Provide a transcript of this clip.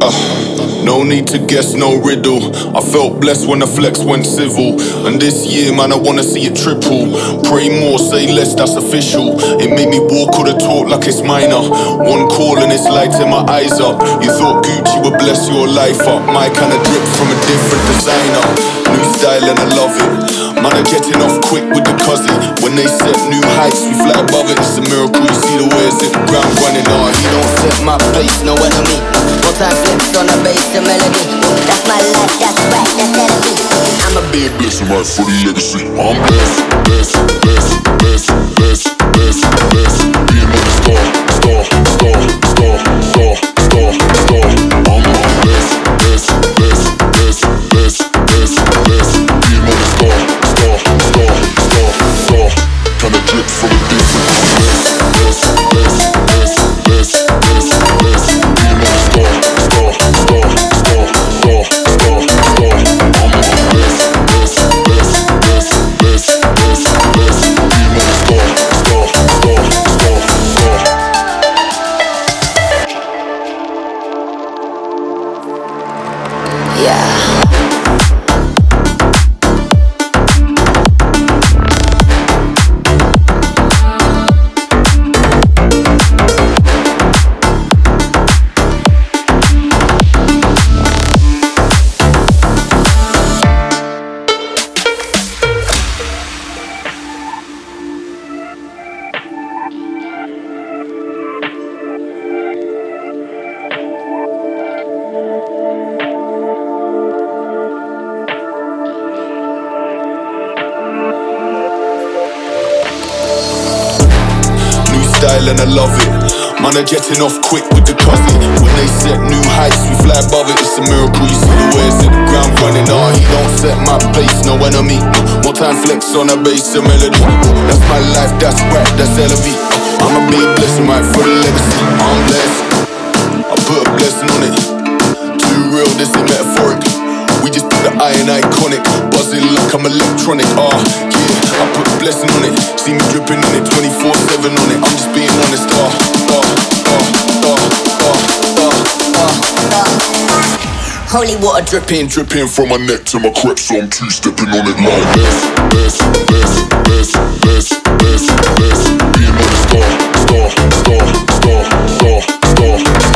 No need to guess, no riddle. I felt blessed when the flex went civil. And this year, man, I wanna see it triple. Pray more, say less, that's official. It made me walk or the talk like it's minor. One call and it's lighting my eyes up. You thought Gucci would bless your life up. My kind of drip from a different designer. New style and I love it. Man, are getting off quick with the cousin. When they set new heights, we fly above it. It's a miracle, you see the way it's hit the ground running. He don't set my pace, no enemy. More time flips on the bass, the melody. That's my life, that's right, that's enemy. I'ma be a blessing right for the legacy. I'm blessed, blessed, blessed, blessed, blessed, blessed, blessed. Being on the star, star, star, star, star, star, star. I'm blessed, blessed, blessed, blessed, blessed, blessed, blessed. Being on the star, star, star, star, star. Kinda drip from a different blessed, blessed, blessed, blessed, blessed, blessed, blessed. Being on the star, star, star, star, star, star, star. I'm blessed, blessed, blessed, blessed, blessed, blessed, blessed. Being on the star, star, star, star, star. Yeah. And I love it. Man, are getting off quick with the cousin. When they set new heights, we fly above it. It's a miracle, you see the way it's hit the ground running. He don't set my pace, no enemy. More time flex on the bass, the melody. That's my life, that's rap, that's LV. I'ma be a blessing right for the legacy. I'm blessed, I put a blessing on it. Too real, this ain't metaphoric. We just put the iron iconic. Buzzing like I'm electronic. Yeah, I put a blessing on it. See me dripping in it 24/7 on it. I'm just being honest. Holy water dripping, dripping from my neck to my crep, so I'm two-stepping on it like bless, bless, bless, bless, bless, bless, bless. Being on the star, star, star, star, star, star.